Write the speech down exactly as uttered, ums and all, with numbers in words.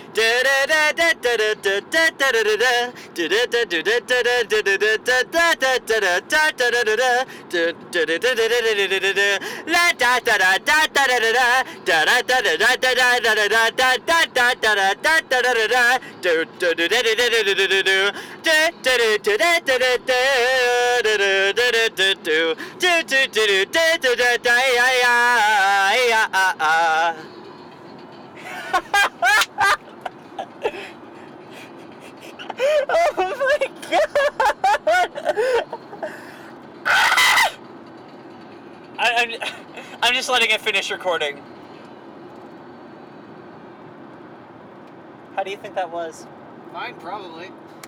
Oh my god! I, I'm, I'm just letting it finish recording. How do you think that was? Fine, probably.